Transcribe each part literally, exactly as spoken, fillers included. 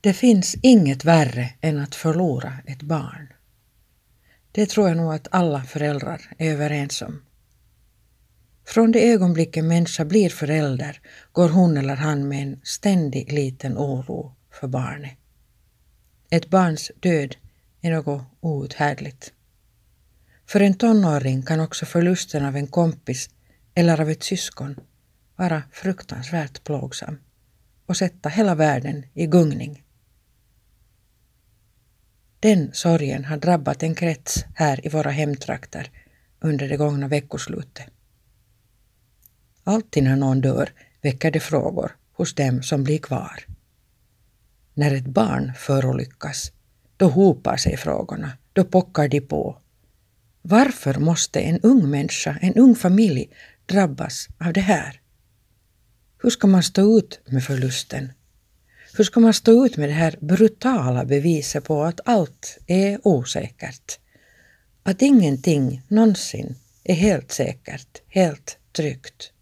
Det finns inget värre än att förlora ett barn. Det tror jag nog att alla föräldrar är överens om. Från det ögonblick en människa blir förälder går hon eller han med en ständig liten oro för barnet. Ett barns död är något outhärdligt. För en tonåring kan också förlusten av en kompis eller av ett syskon vara fruktansvärt plågsam och sätta hela världen i gungning. Den sorgen har drabbat en krets här i våra hemtrakter under det gångna veckoslutet. Alltid när någon dör väcker det frågor hos dem som blir kvar. När ett barn förolyckas, då hopar sig frågorna, då pockar de på. Varför måste en ung människa, en ung familj drabbas av det här? Hur ska man stå ut med förlusten? Hur ska man stå ut med det här brutala beviset på att allt är osäkert? Att ingenting någonsin är helt säkert, helt tryggt.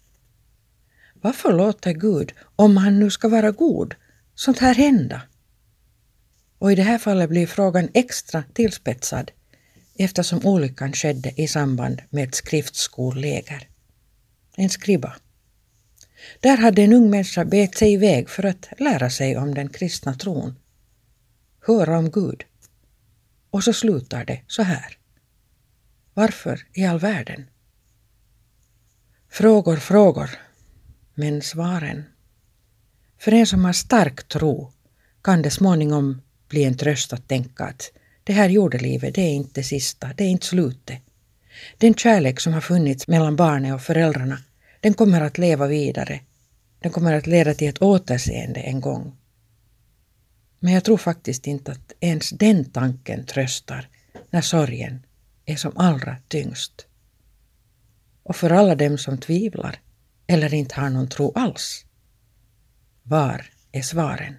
Varför låter Gud, om han nu ska vara god, sånt här hända? Och i det här fallet blir frågan extra tillspetsad eftersom olyckan skedde i samband med ett skriftskolläger. En skriba. Där hade en ung människa bet sig iväg för att lära sig om den kristna tron. Höra om Gud. Och så slutar det så här. Varför i all världen? Frågor, frågor. Men svaren. För en som har stark tro kan det småningom bli en tröst att tänka att det här jordelivet, det är inte sista, det är inte slutet. Den kärlek som har funnits mellan barnet och föräldrarna, den kommer att leva vidare. Den kommer att leda till ett återseende en gång. Men jag tror faktiskt inte att ens den tanken tröstar när sorgen är som allra tyngst. Och för alla dem som tvivlar eller inte har någon tro alls. Var är svaren?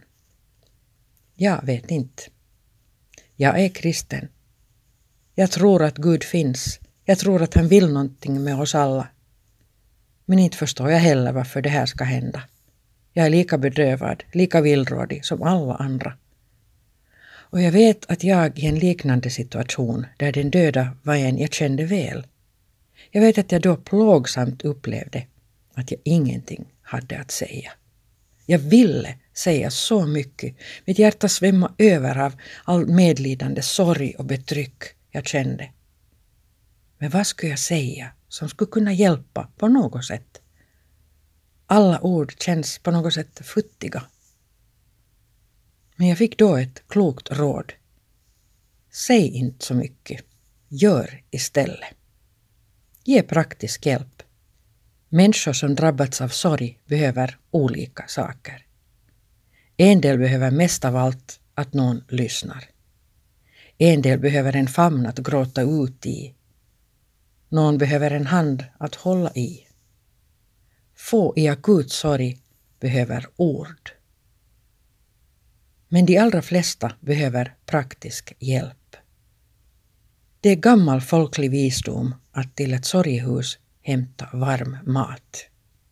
Jag vet inte. Jag är kristen. Jag tror att Gud finns. Jag tror att han vill någonting med oss alla. Men inte förstår jag heller varför det här ska hända. Jag är lika bedrövad, lika villrådig som alla andra. Och jag vet att jag i en liknande situation där den döda var en jag kände väl. Jag vet att jag då plågsamt upplevde att jag ingenting hade att säga. Jag ville säga så mycket. Mitt hjärta svämmade över av all medlidande, sorg och betryck jag kände. Men vad skulle jag säga som skulle kunna hjälpa på något sätt? Alla ord känns på något sätt futtiga. Men jag fick då ett klokt råd. Säg inte så mycket. Gör istället. Ge praktisk hjälp. Människor som drabbats av sorg behöver olika saker. En del behöver mest av allt att någon lyssnar. En del behöver en famn att gråta ut i. Någon behöver en hand att hålla i. Få i akut sorg behöver ord. Men de allra flesta behöver praktisk hjälp. Det är gammal folklig visdom att till ett sorgehus hämta varm mat.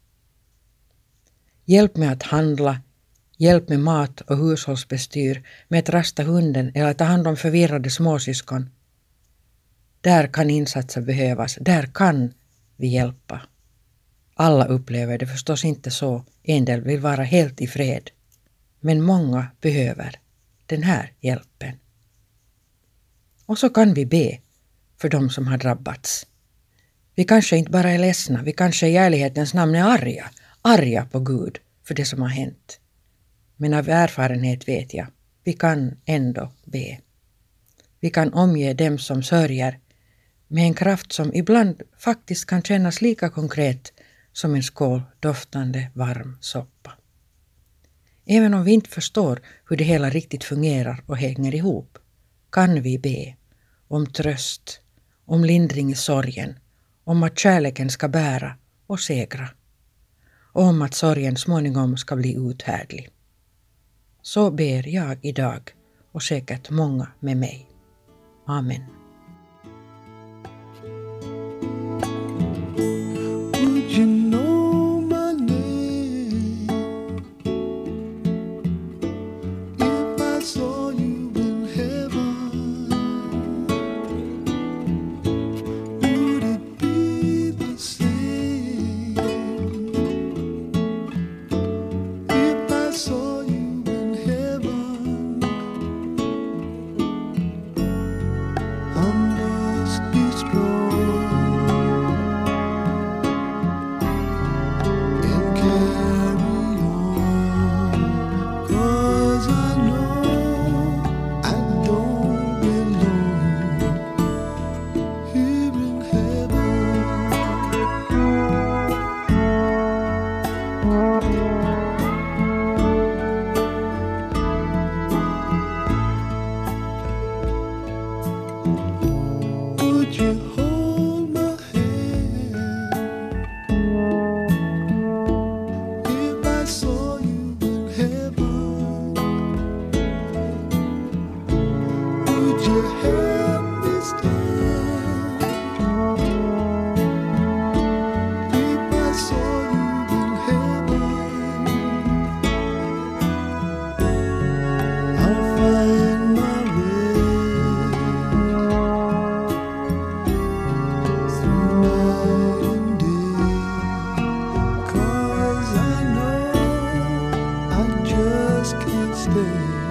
Hjälp med att handla, hjälp med mat och hushållsbestyr, med att rasta hunden eller ta hand om förvirrade småsyskon. Där kan insatser behövas, där kan vi hjälpa. Alla upplever det förstås inte så, en del vill vara helt i fred. Men många behöver den här hjälpen. Och så kan vi be för de som har drabbats. Vi kanske inte bara är ledsna, vi kanske i ärlighetens namn är arga, arga på Gud för det som har hänt. Men av erfarenhet vet jag, vi kan ändå be. Vi kan omge dem som sörjer med en kraft som ibland faktiskt kan kännas lika konkret som en skål doftande varm soppa. Även om vi inte förstår hur det hela riktigt fungerar och hänger ihop, kan vi be om tröst, om lindring i sorgen, om att kärleken ska bära och segra, och om att sorgen småningom ska bli uthärdlig. Så ber jag idag och säkert många med mig. Amen. You know my name. min skull.